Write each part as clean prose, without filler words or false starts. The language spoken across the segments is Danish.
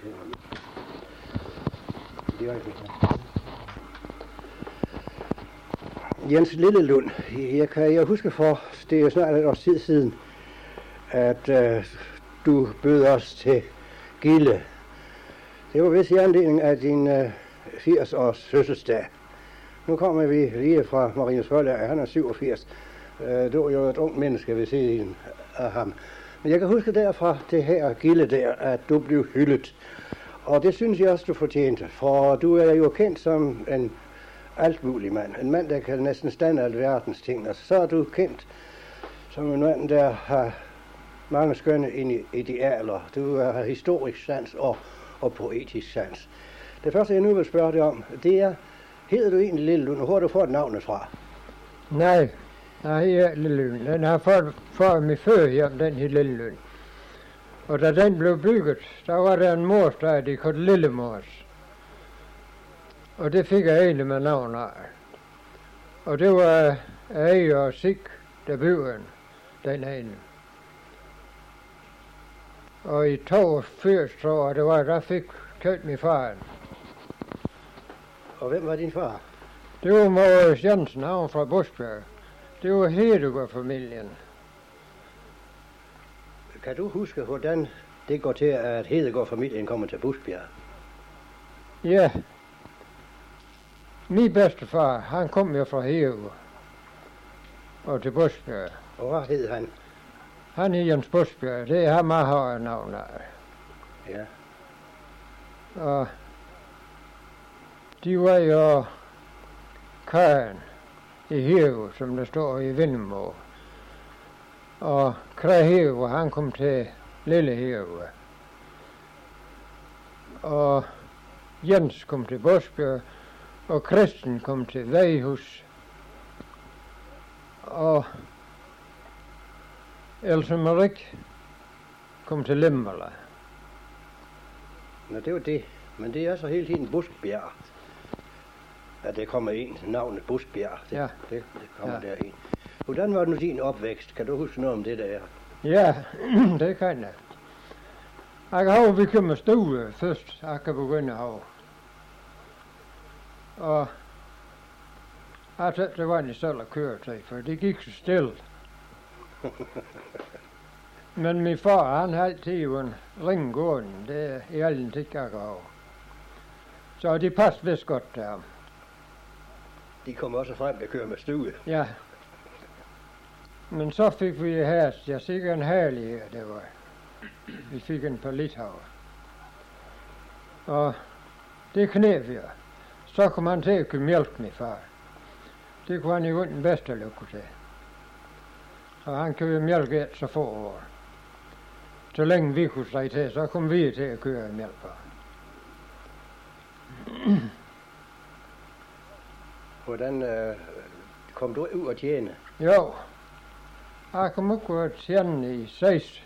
Jens Lillelund, jeg husker for, det er jo snart et års tid siden, at du bød os til Gilde. Det var vist i anledning af din 80-års fødselsdag. Nu kommer vi lige fra Marinus Forlag, han er 87. Du er jo et ung menneske ved siden af ham. Men jeg kan huske derfra det her Gilde der, at du blev hyldet. Og det synes jeg også, du fortjente, for du er jo kendt som en altmulig mand. En mand, der kan næsten stande alverdens ting. Og så er du kendt som en mand, der har mange skønne idealer. Du har historisk sans og poetisk sans. Det første, jeg nu vil spørge dig om, det er, hedder du egentlig Lillelund, og hvor har du fået navnet fra? Nej, jeg hedder Lillelund. Den har fået mig før hjem, den hed Lillelund. Og da den blev bygget, der var der en morstad, de kaldte Lillemors. Og det fik jeg egentlig med navn af. Og det var Eje og Sig, der byggede den ene. Og i 82, tror jeg det var, der fik købt min far. Og hvem var din far? Det var Maurice Jensen, han var fra Busbjerg. Det var Hedegaard-familien. Kan du huske, hvordan det går til, at Hedegaard-familien kommer til Busbjerg? Ja. Min bedstefar, han kom jo fra Hedegaard og til Busbjerg. Og hvad hed han? Han hed Jens Busbjerg, det er ham, jeg har navn af. Ja. Og de var jo Karen i Hedegaard, som der står i Vindemo. Og Kræ Hedegaard, han kom til Lille Hedegaard. Og Jens kom til Busbjerg, og Christen kom til Vejhus. Og Else Marik kom til Limmerla. Nå, det var det. Men det er så hele tiden Busbjerg, at det kommer ind, navnet Busbjerg. Ja. Det kommer derind. Hvordan var nu din opvækst? Kan du huske noget om det der? Ja, det kan jeg. Jeg kan huske, vi kom med stue først, jeg kan begynde at have. Og jeg tænkte, det var en selv at køre til, for det gik så stille. Men min far, han har altid jo en ring gående, det er i alle ting, jeg kan have. Så de passede vist godt til ham. De kom også frem til at køre med stue. Ja. Men så fik vi her, jeg sikkert en herlighed, det var. Vi fik en palithav. Og det knæb vi. Så kom han til at købe mælk, min far. Det kunne han jo den bedste lykke til. Og han købte mælk et så få år. Så længe vi kunne sige til, så kom vi til at køre mælk på. Hvordan kom du ud at tjene? Jo, jeg kom ud at tjene i 6.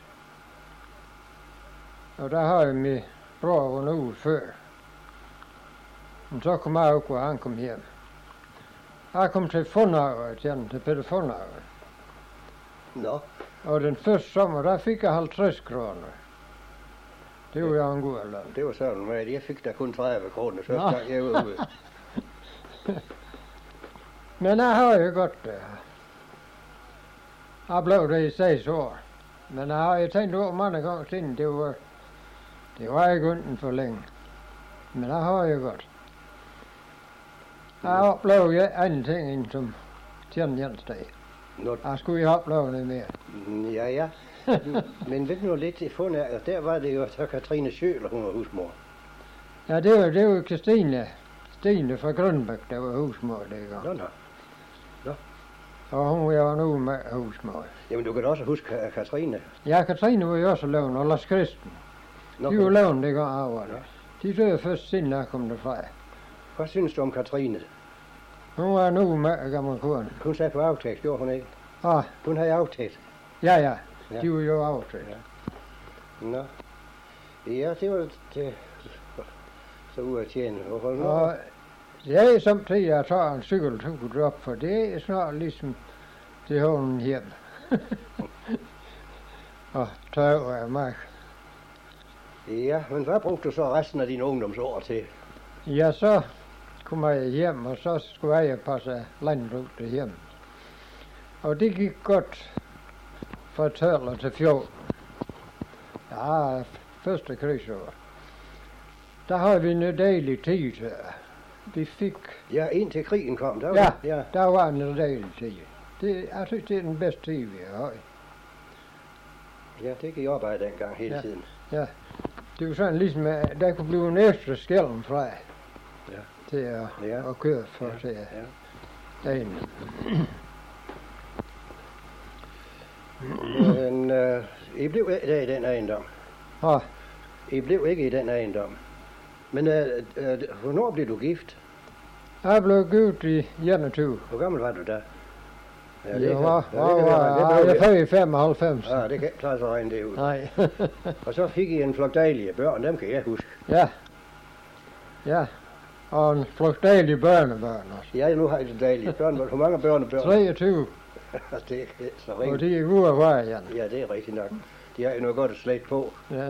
Og der har jeg min bror en uge før. Men så kom jeg ud, og han kom hjem. Jeg kom til Fundager at tjene, til Peter Fundager. Nå. Og den første sommer, der fik jeg 50 kroner. Det var jo en god løn. Det var sådan, at jeg fik da kun 30 kroner, så gang jeg var ude. Men jeg har jo godt det. Jeg blev det i 6 år. Men jeg har jo tænkt over mange gange siden, det var ikke undten for længe. Men jeg har jo godt. Jeg har oplevet andre ting end som tjene Jensdag. Jeg skulle jo opleve det mere. Ja. Men ved du lidt i Fundager, der var det jo så Katrine Sjøler, hun var husmor. Ja, det var Stine fra Grønbæk, der var husmor det. Nå. Og hun var jo nu med husmor. Jamen, du kan da også huske Katrine. Ja, Katrine var jo også lavet, og Lars Christen. De var lavet det går af. De døde først siden jeg kom derfra. Hvad synes du om Katrine? Hun var nu med gammel kone. Hun sagde på aftægt, gjorde hun ikke? Ah. Hun havde aftægt. Ja. De var jo aftægt. Ja. Nå. Ja, det var det. Så ud at tjene. Og det er samtidig, jeg tager en cykeltur op, for det er snart ligesom til hånden hjem. Og tør over mig. Ja, men hvad brugte du så resten af dine ungdomsår til? Ja, så kom jeg hjem, og så skulle jeg passe landbrug derhjemme. Og det gik godt fra 12 til 14. Ja, første krigsår. Der havde vi en dejlig tid. Vi fik... Ja, indtil krigen kom. Der Ja, ja. der var en dejlig tid. Jeg synes, det er den bedste tid, vi har. Ja, det gik op ad dengang hele tiden. Ja, det var sådan ligesom, at der kunne blive en ekstra skælden fra til at køre for til dagen. Men I blev ikke der i den ejendom. Ja. I blev ikke i den ejendom. Men hvornår blev du gift? Jeg blev gift i 21. Hvor gammel var du da? Ja, jeg er født i 95. Ja, det kan ikke klare sig at regne det ud. Nej. Og så fik I en flok dejlige børn, dem kan jeg huske. Ja. Ja. Og en flok dejlige børnebørn også. Ja, nu har I så dejlige børn. Hvor mange børnebørn? 23. Det er så Og rigtigt. de er ude af vejen. Ja, det er rigtigt nok. De har jo noget godt at slæbe på. Ja.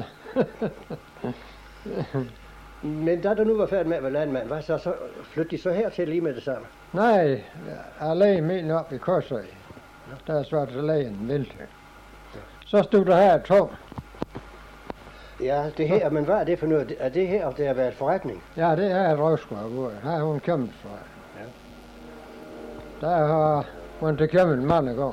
Men da du nu var færdig med at være landmand, så flyttede de så hertil lige med det samme? Nej, jeg lagde min op i Korsøj. Der svarede til lægen vinter. Så stod der her tom. Ja, det her, men hvad er det for noget? Er det her, det har været forretning? Ja, det er et røvskår, hvor her har hun kommet fra. Ja. Der har hun til kommet mange gange.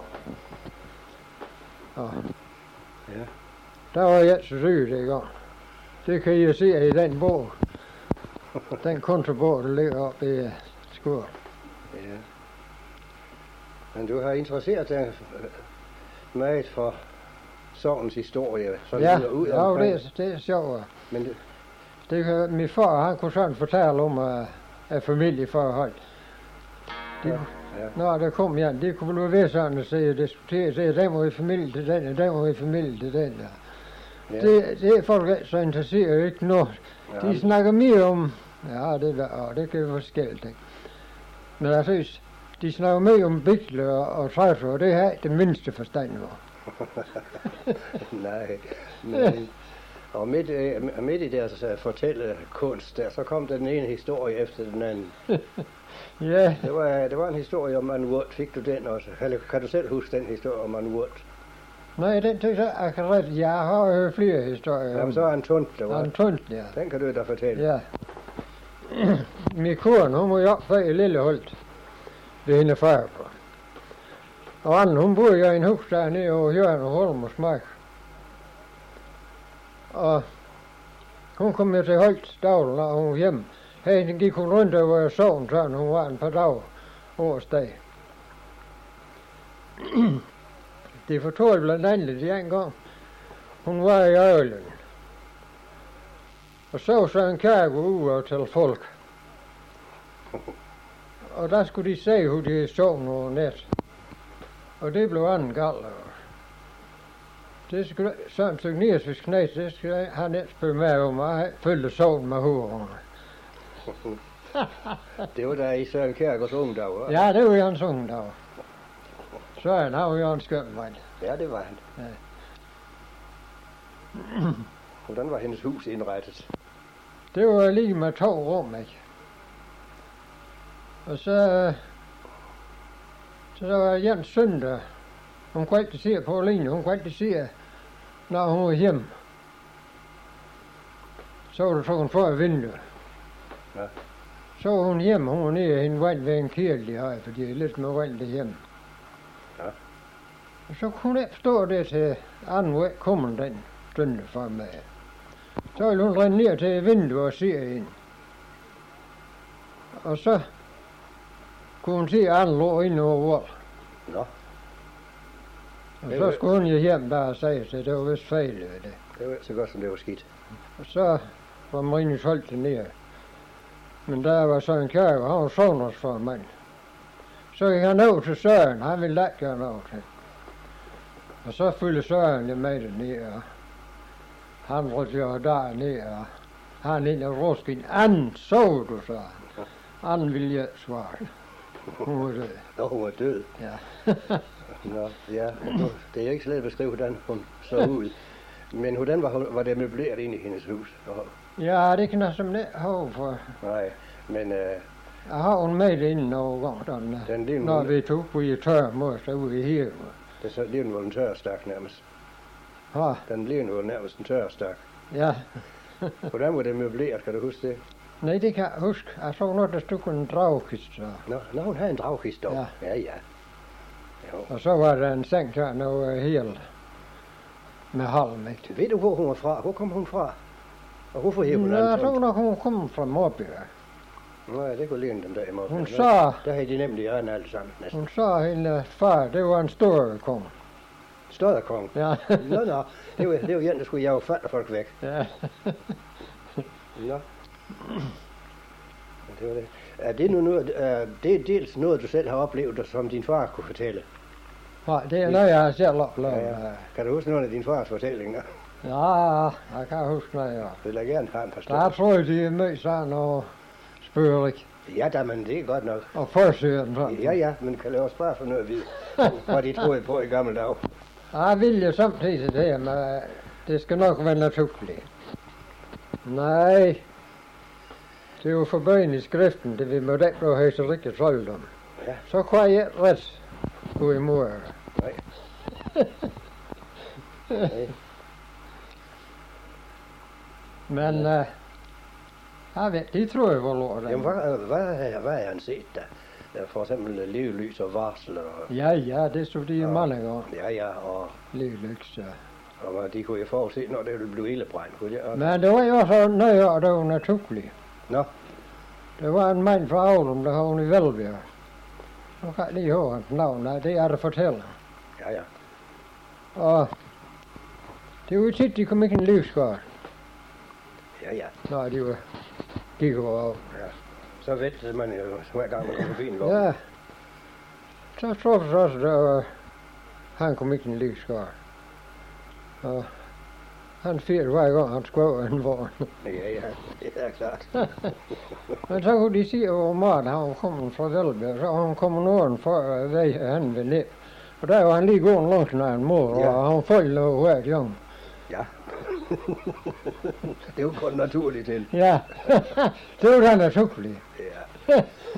Og Ja. der var jeg så syg det i gang. Det kan I se i den bog. Den kontobog, der ligger oppe i skåret. Ja. Men du har interesseret dig meget for sognens historie. Ja, ud det er sjovt. Men Min far, han kunne sådan fortælle om familieforhold. ja. Når der kom igen, det kunne blive ved sådan at diskutere, den var i familie til den, og den var i familie til den. Ja. Det er folk ikke så interesseret ikke noget. Ja. De snakker mere om, det kan være forskelligt. Men jeg synes, de snakker mere om bikler og træffer, og det har jeg det mindste forstand over. Nej, men, og midt i deres fortællekunst der, så kom den ene historie efter den anden. Ja. Det var en historie om Man Wood. Fik du den også? Eller kan du selv huske den historie om Man Wood? Nej, den synes jeg akkurat. Jeg har hørt flere historier. Jamen, så er en tund, der var. En tund, ja. Den kan du da fortælle. Ja. Min kone, hun var jo op i Lilleholt. Det er hende far på. Og anden, hun boede jo i en hus dernede over Jørgen og Holmers Mark. Og hun kom jo til Holt daglen, når hun var hjemme. Her gik hun rundt over sovn, sådan hun var en par dage årsdag. Det fortalte blandt andet de en gang. Hun var i Øjlen. Og så en kærke ud og til folk. Og der skulle de se, hvor de sov over nat. Og det blev anden galt. Det skulle sådan et stykke Niersvids knæs, det skulle han ikke spille med om, og jeg følte sovn med hovederne. Det var da i Søren Kjærgaards unge dag, hva'? Ja, det var Jørgens unge dag. Søren, han var jo en skøn mand. Ja, det var han. Ja. Hvordan var hendes hus indrettet? Det var lige med 2 rum, ikke? Og så var Jens søndag. Hun kunne altid se på Line, hun kunne altid se, når hun var hjemme. Så var der så hun for et vindue. Ja. Så var hun hjemme, hun var nede i en vand ved en kirke, de har, for de er lidt med vand derhjemme. Ja. Og så kunne hun ikke forstå det til anden vej, kommer den søndag fra med. Så ville hun rende ned til vinduet og se ind. Og så kunne hun se, at anden lå inde over vold. Nå. Og så skulle hun jo hjem der og sige til, det var vist fejl ved det. Det var ikke så godt, som det var skidt. Og så var Marinus holdt det ned. Men der var så en kærke, han var sognersformand. Så gik han over til Søren, han ville ikke gøre noget til. Og så fyldte Søren jo med det ned, og han rødte jo der ned, og han ind og rusken. Anden, så du, så. Anden ville jeg svare. Hun var død. Nå, hun var død. Ja. Nå, ja. Det er ikke så let at beskrive, hvordan hun så ud. Men hvordan var det møbleret inde i hendes hus? Ja, det kan jeg simpelthen ikke huske for. Nej, men... Jeg har hun med det inden nogle gange, når vi tog på i tørmos derude i Hirve. Det bliver nu en tørstak nærmest. Ja. Den bliver nu nærmest en tørstak. Ja. Hvordan var det møbleret, kan du huske det? Nej, det kan jeg huske. Jeg så noget, der stod en dragkiste. Nå, hun havde en dragkiste dog. Ja. Jo. Og så var der en seng der noget helt med halm. Ved du, hvor hun var fra? Hvor kom hun fra? Og hvorfor hævde hun anden? Jeg tror nok, hun kom fra Mårby. Nå ja, det kunne ligne dem der i Mårby. Hun sa... Der havde de nemlig ørne alle sammen næsten. Hun sa hendes far, det var en stor kong. Større kong? Ja. Nå. Det var en, der skulle jage folk væk. Ja. Nå. Det var det. Er det nu noget, det er dels noget, du selv har oplevet, som din far kunne fortælle? Nej, det er noget, jeg har selv oplevet. Ja. Kan du huske noget af din fars fortællinger? Ja, jeg kan huske noget, ja. Det vil jeg gerne have en par stykker. Der tror jeg, de er med sådan og spørg. Ja, da, men det er godt nok. Og forsøgen sådan. Ja, men kan lade os bare få noget at vide, hvad de troede på i gamle dage. Jeg vil jo samtidig det, men det skal nok være naturligt. Nej, det er jo forbøjen i skriften, det vi må da ikke have så rigtig trolddom. Ja. Så kan jeg ikke ret gå imod. Nej. Nej. Men jeg ved, de tror jeg var lort. Jamen, hvad har han set der? For eksempel livlys og varsel og... Ja, det stod de mange gange. Ja, og... Livlys, ja. Og de kunne jo forudse, når det ville blive ildebrændt, kunne de? Men det var jo også noget, og det var naturligt. Nå? Det var en mand fra Aulum, der havnede i Velbjerg. Nu kan jeg lige høre hans navn, det er der fortæller. Ja. Og det var jo tit, de kom ikke en livsgård. Ja. Når de gik over. Ja. Så ventede man jo hver gang man kom forbi en vogn. Ja. Så tror jeg også, at han kom ikke en livsgård. Og han fyrte hver gang, han skulle over en vogn. Ja, det er klart. Men så kunne de sige, hvor meget han kom fra Velbjerg. Så han kom norden for vej han ved ned. Og der var han lige gået langt ned en mor, ja. Og han faldt over hver gang. Ja. Det er jo kun naturligt til. Ja, det var da naturligt. Ja.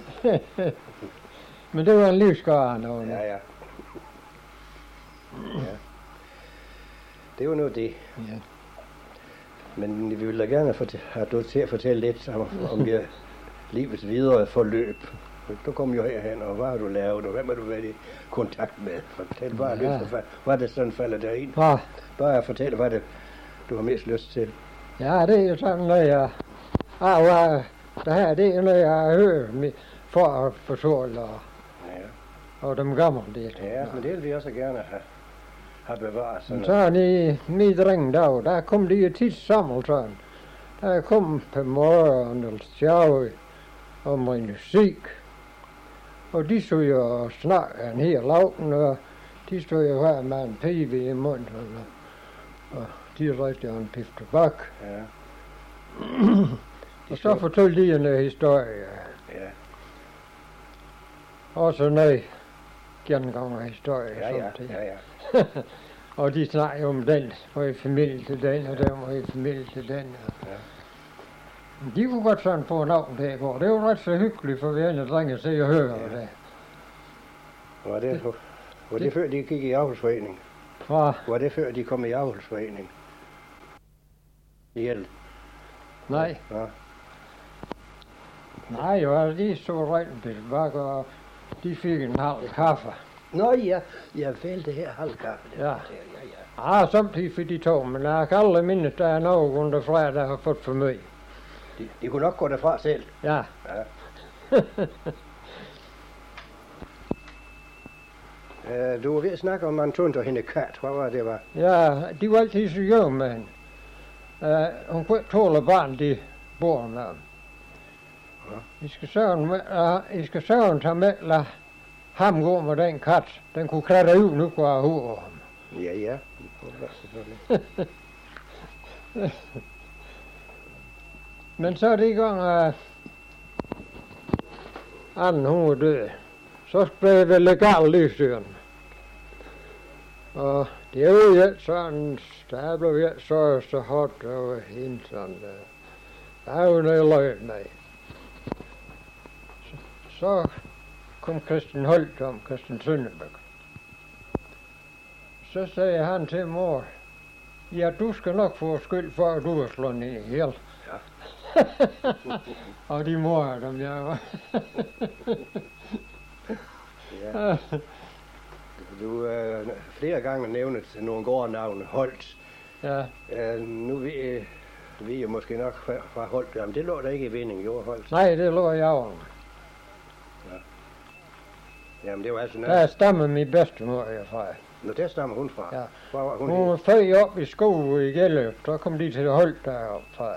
Men det var en livsgård, han havde. Ja. Det var nu det. Ja. Men vi vil da gerne have du til at fortælle lidt om livets videre forløb. Du kom jo herhen, og hvad har du lavet, og hvem har du været i kontakt med? Fortæl bare lyst, hvad det sådan falder der ind. Ja. Bare fortæl, hvad det du har mest lyst til. Ja, det er jo sådan noget, det her, det er noget, jeg har hørt for at forstå, og dem gamle det. Ja, men det vil vi også gerne have bevaret. Sådan sådan i mit ringdag, der kom de jo tit sammen sådan. Der kom på morgen og sjove om musik. Og de stod jo og snakkede en hel aften, og de stod jo her med en pibe i munden, og de rigtig en pif tobak. Ja. Og så fortalte de en historie. Ja. Også noget gengang af historie. Ja. Og de snakkede om den, var i familie til den, og den var i familie til den. Ja. De kunne godt sådan få en navn der i går. Det var ret så hyggeligt for vi andre drenge at se og høre det. Var det før de gik i avlsforening? Ja. Var det før de kom i avlsforening? Hjælp? Nej. Ja. Nej, jo, de stod rent tilbage, og de fik en halv kaffe. Nå ja, jeg vel det her halv kaffe. Ja. Ja, samtidig fik de to, men jeg kan aldrig mindes, der er nogen underfra, der har fået for meget. De kunne nok gå derfra selv. Ja. Du var ved at snakke om Anton og hende kat. Hvad var det, var? Ja, de var altid så jævn med hende. Hun kunne ikke tåle barn, de bor med ham. Ja. I skal søren tage med, lad ham gå med den kat. Den kunne klatre ud nu på hovedet ham. Ja. Men så er det i gang, anden hun var død. Så blev det legalt livsstyrende. Og det er jo ikke sådan, der blev ikke så hårdt over hende sådan der. Der er jo noget løg med. Så kom Christian Holt om, Christian Sønderberg. Så sagde han til mor, ja, du skal nok få skyld for, at du er slået ned ihjel. Ja. Og de mor, dem jeg var. Ja. Du flere gange nævnet nogle gårdnavne, Holt. Ja, Nu ved jeg måske nok fra Holt, jamen det lå der ikke i Vinding, jo, Holt. nej, det lå jeg over. Jamen det var altså Der noget. stammer min bedstemor herfra. Nå, der stammer hun fra. Ja. Hvor var hun? Hun var født op i Skov i Gælløb, så kom de til Holt deroppe fra.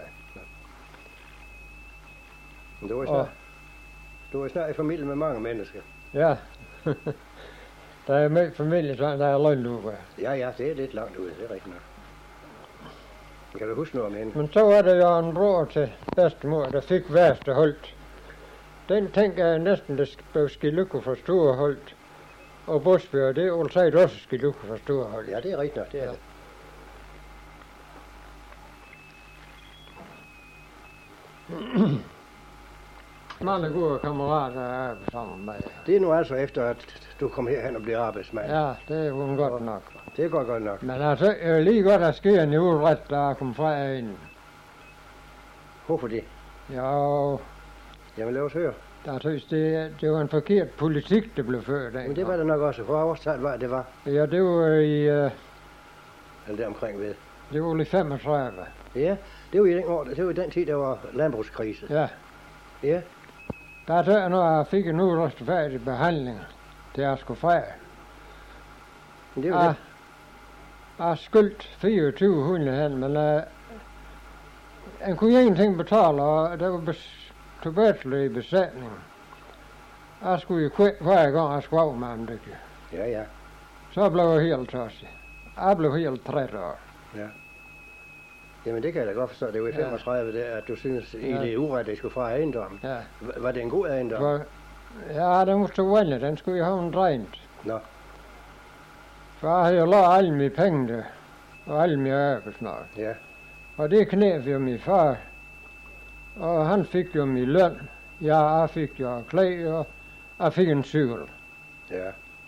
Men du er Og, snart i familie med mange mennesker. ja, der er med familie, sådan der er løgnluber. Ja, det er lidt langt ude, det er rigtigt nok. Kan du huske noget om hende? Men så var der jo en bror til bedstemor, der fik værste Holt. Den tænker jeg næsten, det blev Skilukke for Store Holt. Og Bosbjerg, det er jo sagt også Skilukke for Store Holt. Ja, det er rigtigt nok, det er det. Mange gode kammerater er sammen med. Det er nu altså efter, at du kom herhen og blev arbejdsmand. Ja, det er hun godt nok. Det går godt nok. Men altså, jeg vil lige godt, at sker en juleret, der er kommet fra en. Hvorfor det? Jo, Jamen lad os høre. der synes det var en forkert politik, der blev ført af. Men det var det nok også. Hvor årstal var det var? Ja, det var i, Eller der omkring ved. det var i 35. Ja, det var i den år, det var i den tid, der var landbrugskrise. Ja, Ja, der er når jeg fik en uretfærdig behandling, det jeg skulle fra. men det var det. Jeg skyldt 2400 hen, men han kunne ingenting betale, og der var tuberkulose i besætningen. Jeg skulle jo kvæt hver gang, jeg skulle af med ham, det. Ja. Så blev jeg helt tosset. Jeg blev helt træt af. Jamen det kan jeg da godt forstå. Det var i Ja. 35, der, at du synes, Ja. det er uret, at det skulle fra ejendommen. Ja, Var det en god ejendom? for, ja, den var så vandet, den skulle jeg have en drænt. Nå, For jeg havde jo lavet alle mine penge der, og alle mine arbejdsmarked. ja. Og det knæf jo min far, og han fik jo min løn. Ja, jeg fik jo klæde, og jeg fik en cykel. Ja.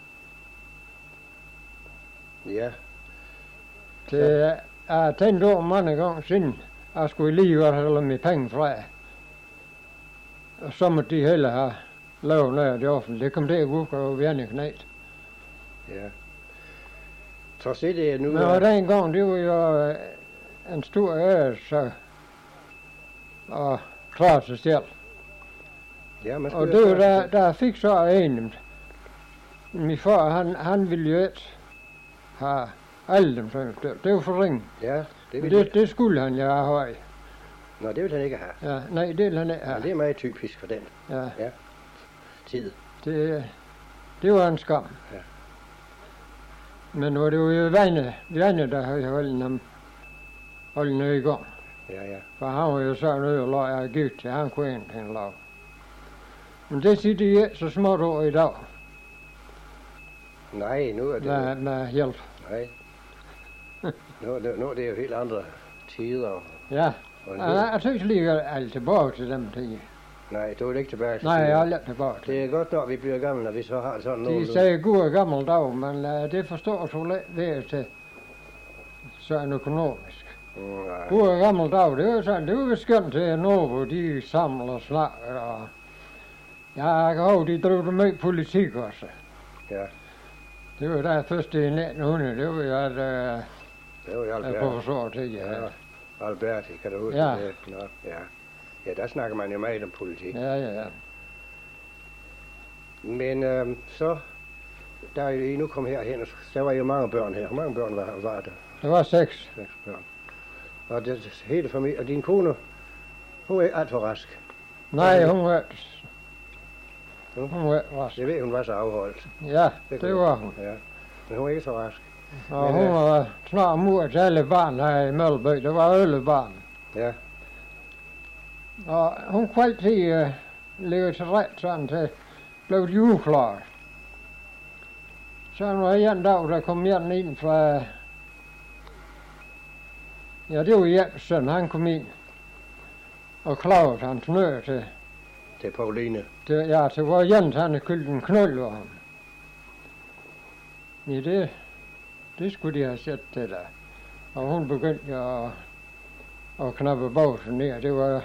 Ja, Det jeg tænkte over mange gange siden, jeg skulle lige godt have lavet mine penge fra. Og så måtte de heller have lavet noget af det offentlige. Det kom til at gå over hver knæt. ja. Så se det nu. Men og den gang, det var jo en stor ærelse at klare sig selv. Ja, man Og skulle det jo var der jeg fik så en. Min far, han ville jo ikke have alle dem sådan. Det var for ringe. Ja, det Men vil det. det skulle han jo have. Nå, det vil han ikke have. Ja, nej, det ville han ikke Men have. det er meget typisk for den Ja, tid. det var en skam. Ja. Men nu er det jo vandet, der havde holdt noget i gang. Ja. For han var jo sådan noget, og lå jeg givet til, han kunne ingenting lave. Men det siger de ikke så småt over i dag, Nej, nu er det. med hjælp. Nej. Nu er det jo helt andre tider. Ja, Og nu, jeg synes lige, at jeg er tilbage til dem ting. nej, du er ikke tilbage til Nej, jeg er tiden. lidt tilbage til. Det er godt nok, vi bliver gamle, når vi så har sådan De noget. sagde god gammel dag, men det forstår du let ved til sådan økonomisk. Nej. God gammel dag, det var sådan, det var skønt til nå, hvor de samler og snakker. Og jeg kan huske, de drev det med politik også. Ja, Det var der først i 1900, det var jo at det var jo jeg Albert. professor til, ja. Ja, Alberti, kan du huske Ja. det? Nå, ja. Ja, der snakker man jo meget om politik. Ja. Men så, da I nu kom herhen, der var jo mange børn her. Hvor mange børn var der? Der var 6. 6 børn. Og det hele familie, og din kone, hun er ikke alt for rask. Nej, hun var rask. Jeg ved, hun var så afholdt. Ja, det var hun. Ja, men hun er ikke så rask. Og Men, hun var snart mor til alle barn her i Mølby. Det var alle barn. Ja, Og hun kunne altid leve til ret sådan til blev juleklar. Så var en dag, der kom ind fra... Ja, det var Jens søn, han kom ind. Og Claus, han snød Til Pauline. til hvor Jens, han havde kyldt en knold over ham. Ja, det skulle de have set det der. Og hun begyndte at knappe bagsen ned. Det var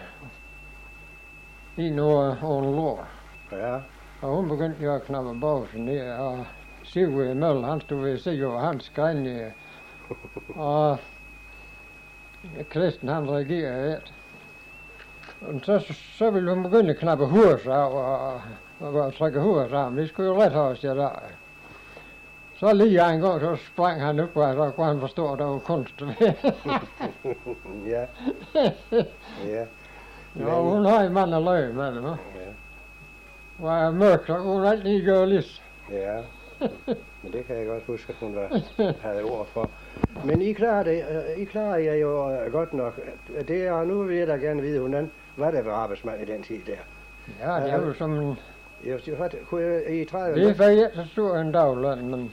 en over en lår. Ja. Og hun begyndte at knappe bagsen ned. Og Sigurd Møller, han stod ved at se over hans grej ned. Og Christen, han reagerede et. Og så ville hun begynde at knappe hurs af og trække hurs af ham. Det skulle jo ret have sig der. Så lige en gang, så sprang han op, og så kunne han forstå, at der var kunst ved. Ja. Ja. Ja, hun har en mand at løbe med dem. Ja. Var mørkt, så kunne hun altid gøre lidt. Ja. Men det kan jeg godt huske, at hun havde ord for. Men I klarer jer jo godt nok. Det er, nu vil jeg da gerne vide, hvordan var det ved arbejdsmand i den tid der? Ja, det er jo som en... I 30... Det var ikke så stor en dagløn, men...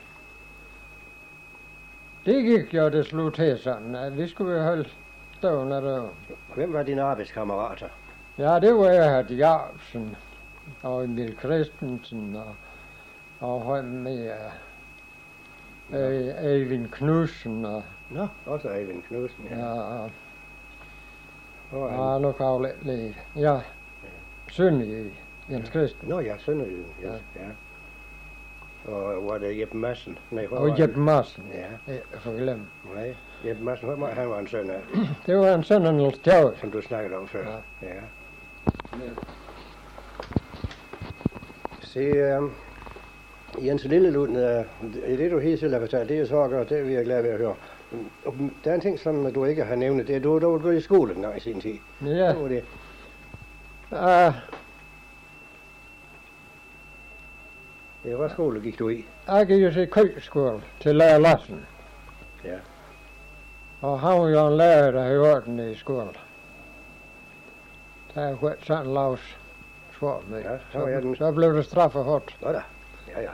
Det gik jo det slog til sådan, at vi skulle holde stående der. Hvem var dine arbejdskammerater? Ja, det var Erhard Jacobsen og Emil Christensen og med Eivind Knudsen og... Nå, også Eivind Knudsen, ja. Ja, nu kan jeg lidt lige. Ja, Sønderjyde, Jens Christen. Nå ja, Sønderjyde, ja. Og var det Jeppe Madsen? Nej, og Jeppe Madsen, ja. Jeg får glemme. Nej, Jeppe Madsen, han var en søn af. Det var en søn af Niels Tjavs. Som du snakkede om før. Ja. Se, Jens Lillelund, det du helt selv har fortalt, det er så godt, det er vi glade ved at høre. Der er en ting, som du ikke har nævnt, det er, du var gået i skole en gang i sin tid. Ja. Hvad var det? Ja, hvad skole gik du i? Jeg gik jo til Køgskole til lærer Lassen. Ja. Og han var jo en lærer, der havde orden i skolen. Der var sådan Lars svar med. Ja, så blev det straffet hårdt. Nå da. Ja.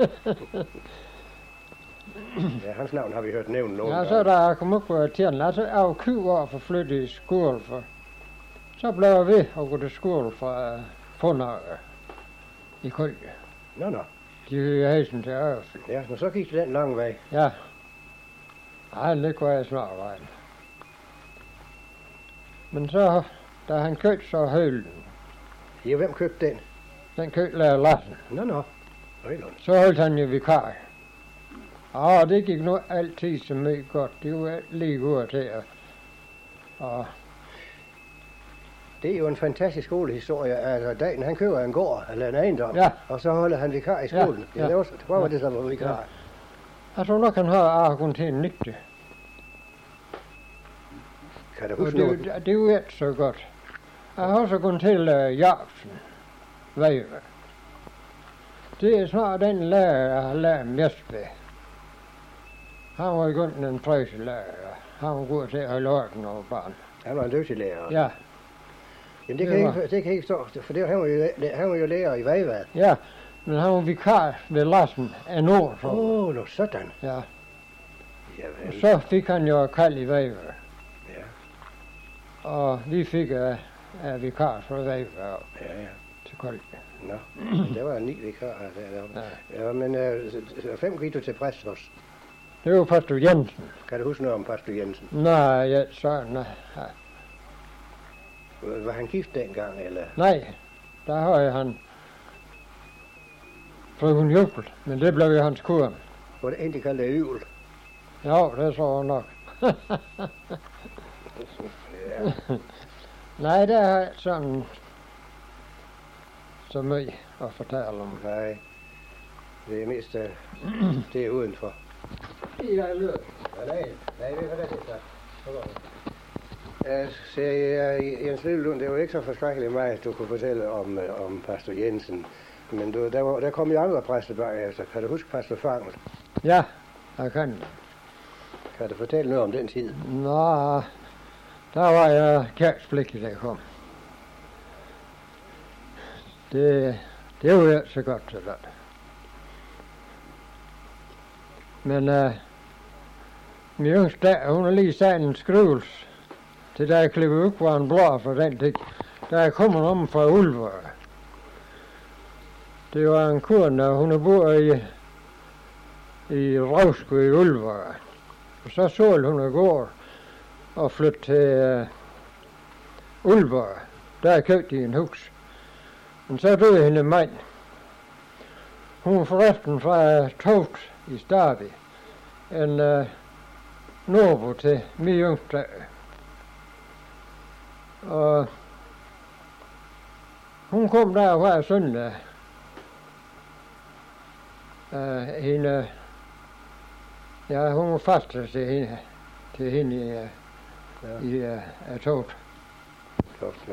Ja, hans navn har vi hørt nævnt nogen. Ja, så da jeg kom op på tiden, altså jeg var 20 år for flytte i skole, for så blev jeg ved at gå til skole fra Fundager i Køge. Nå. De havde sådan til Øresund. Ja, men så gik det den lange vej. Ja. Ej, det kunne jeg snart vejen. Men så, da han købte så hølen. Ja, hvem købte den? Den købte lærer Lassen. Nå. Så holdt han jo vikar. Og det gik nu altid så meget godt. Det var lige godt til at... Og det er jo en fantastisk skolehistorie. Altså, dagen han køber en gård eller en ejendom, ja. Og så holder han vikar i skolen. Ja. Det var det, som var vikar. Ja. Jeg tror nok, han har kun til en nytte. Kan du huske noget? Det er jo ikke så godt. Jeg har også kun til Jacobsen. Vejve. Det er snart den lærer, jeg har lært mest ved. Han var i grunden en frøselærer. Han var god til at holde orden over barn. Han var en dygtig lærer. Ja. Jamen det kan ikke stå, for han var jo lærer i Vejvad. Ja, men han var vikar ved Lassen en år. Nå sådan. Ja. Javel. Og så fik han jo kald i Vejvad. Ja. Og vi fik vikar fra Vejvad til Kold. Nå, der var 9 vikarer der. Ja, men 5 gik du til præst også. Det var pastor Jensen. Kan du huske noget om pastor Jensen? Nej, nej. Var han gift dengang, eller? Nej, der har han frøken Jubel, men det blev jo hans kone. Var det en, de kaldte Yvel? Jo, det så nok. Ja. Nej, det er sådan så meget at fortælle om. Nej, det er mest det er udenfor. Det er lød. Nej, det er det så. Siger Jens Lillelund, det var ikke så forskrækkeligt meget, du kunne fortælle om pastor Jensen. Men der kom jo andre præster bagefter. Kan du huske pastor Fangel? Ja, jeg kan. Kan du fortælle noget om den tid? Nå, der var jeg kærspligtig, der kom. Det var ikke så godt til det. Men min yngste datter, hun har lige sat en skrivelse til der jeg klippede ud på en blå for den tid. Der kommer om fra Ulver. Det var en kone, der hun har boet i Ravsku i Ulver. Og så solgte hun i går og flyttede til Ulver. Der købte de en hus. Men så døde hende mand. Hun var forresten fra Togt i Starby. En nabo til min yngste. Og hun kom der hver søndag. Hende, ja, hun var fast til hende i Togt. Ja.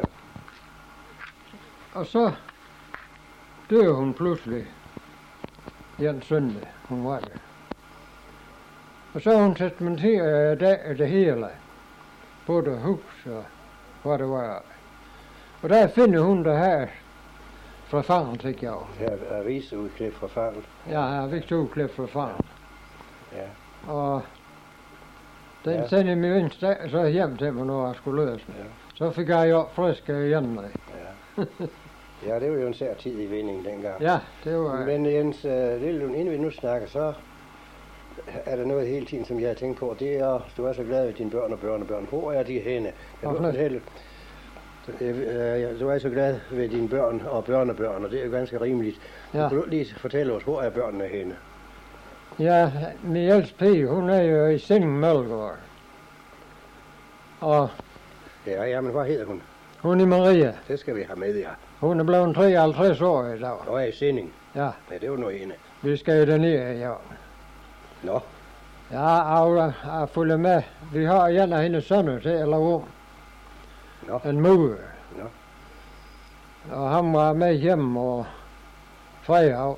Og så døde hun pludselig en søndag, hun var der. Og så hun testamenteret det hele, både hus og hvad det var. Og der finder hun det her fra fangen, tænker jeg. Her er avisudklip fra fangen. Ja, avisudklip fra fangen. Ja. Og den sendte min yngste så hjem til mig, når jeg skulle løse den. Ja. Så fik jeg jo frisk igen. Ja. Ja, det var jo en sær tid i vinding dengang. Ja, det var... Men Jens Lillelund, inden vi nu snakker, så er der noget hele tiden, som jeg har tænkt på. Det er, du er så glad ved dine børn og børnebørn. Hvor er de henne? Du er så glad ved dine børn og børnebørn, og det er jo ganske rimeligt. Ja. Kan du lige fortælle os, hvor er børnene henne? Ja, min ældste pige, hun er jo i Sinding Mølgaard. Og Ja, men hvad hedder hun? hun er Maria. Det skal vi have med, ja. Hun er blevet 53 år i dag. Og er i Sinding. Ja, Ja, det var noget ene. vi skal jo dernede, ja. Nå, Ja, og jeg følger med. Vi har en af hendes sønner til at lave om. Nå. En mur. Nå. Og han var med hjem og fredag.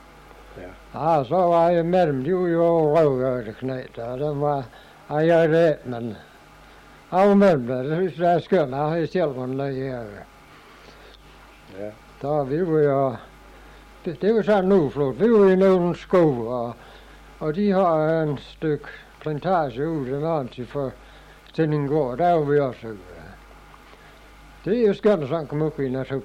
Ja, så var jeg med dem. De var jo røvgørteknæt, og dem var... Jeg gjorde det, men... Jeg var med dem, det synes jeg er skønt. Jeg har selv en løg. Ja. Så vi var jo... Det var sådan nu flot. Vi var i nogle skov, og de har en stykke plantage ude i Nancy for Stillingård. Der var vi også. Det er jo skønt at sådan komme op i naturen.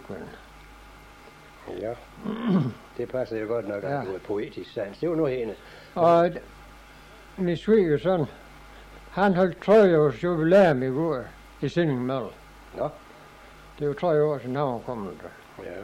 Ja. Det passer jo godt nok, at du er poetisk sans. Det var noget hende. Og min svigersøn, han holdt 3 års jubilæum i går i Sinding Mølle. Nå. Det var 3 år siden han var kommet der. Ja.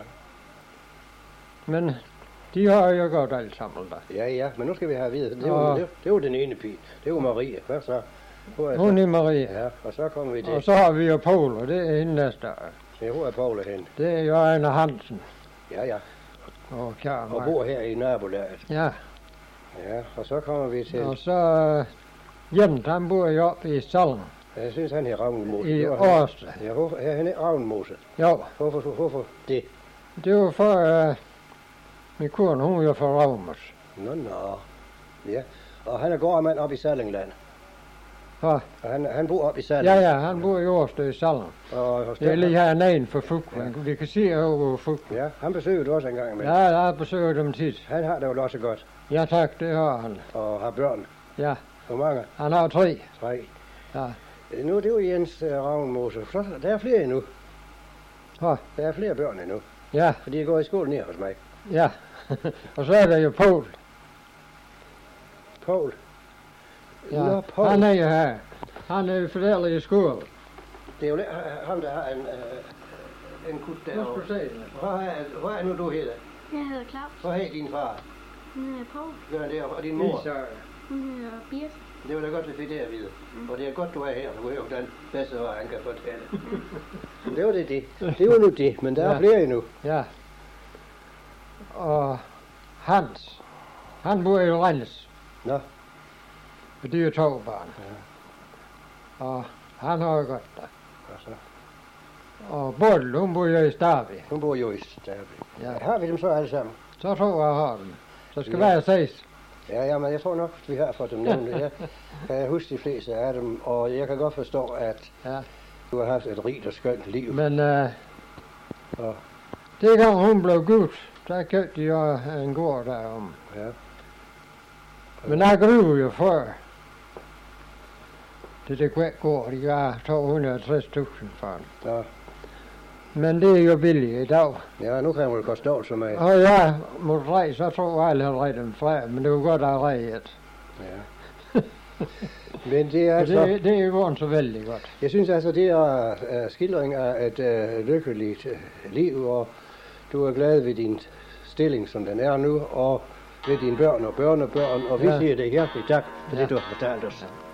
Men de har jo godt alt sammen der. Ja, men nu skal vi have at vide. Det var den ene pige. Det var Marie. Hvad så? Hun er Maria. Ja, og så kommer vi til. Og så har vi jo Poul, og det er hende næste. Ja, hvor er Poul henne? Det er Jørgen Hansen. Ja. Og Kjær. Og bor her i nabolaget. Ja. Ja, og så kommer vi til. Og så Jens, han bor jo oppe i Sallen. Jeg synes, han er Ravnmose. I Årsted. Ja, han er Ravnmose. Jo. Hvorfor det? Det var for min kone, hun er jo fra Ravnmos. Nå. Ja, og han er gårdmand oppe i Sallingland. Ja. Og han bor oppe i Salling. Ja, han bor i Årsted i Sallen. Det er lige her neden for Fugl. Vi kan se over Fugl. Ja, han besøger du også en gang med. Ja, jeg besøger dem tit. Han har det jo også godt. Ja tak, det har han. Og har børn. Ja. Hvor mange? Han har 3. 3. Ja. Nu er det jo Jens Ravnmose. Så der er flere endnu. Ja. Der er flere børn endnu. Ja. For de går i skole ned hos mig. Ja. Og så er der jo Poul. Poul? Ja. Nå, Poul. Han er jo her. Han er jo forælder i skole. Det er jo ham, der har en kut der. Nu skal du se. Hvad er nu du hedder? Jeg hedder Claus. Hvad hedder din far? Hun hedder Poul. Gør han det? Og din mor? Hun hedder Birte. Det var da godt, at vi fik det at vide. Og det er godt, du er her, så du er jo den bedste, hvad han kan fortælle. Det var det. Det var nu det, men der er flere endnu. Ja. Og Hans, han bor i Rennes. Nå. Og de er 2 børn. Ja. Og han har jo godt der. Og så? Og Bodil, hun bor jo i Starby. Hun bor jo i Starby. Ja. Har vi dem så alle sammen? Så tror jeg har dem. Så skal være 6. Ja, men jeg tror nok, vi har fået dem nævnt. Jeg kan huske de fleste af dem, og jeg kan godt forstå, at du har haft et rigt og skønt liv. Men det gang hun blev gift, der købte de jo en gård derom. Ja. Men jeg griber jo før. Det kunne ikke gå, de gav 260.000 for den. Ja. Men det er jo billigt i dag. Ja, nu kan man jo koste så meget. Og jeg måtte rejse, så tror jeg aldrig, at redde dem fra, men det var godt at redde et. Ja. Men det er Og altså... det er jo så vældig godt. Jeg synes altså, det er skildring af et lykkeligt liv, og du er glad ved din stilling, som den er nu, og ved dine børn og børnebørn, og vi Ja. siger det hjerteligt tak for Ja. det, du har fortalt os.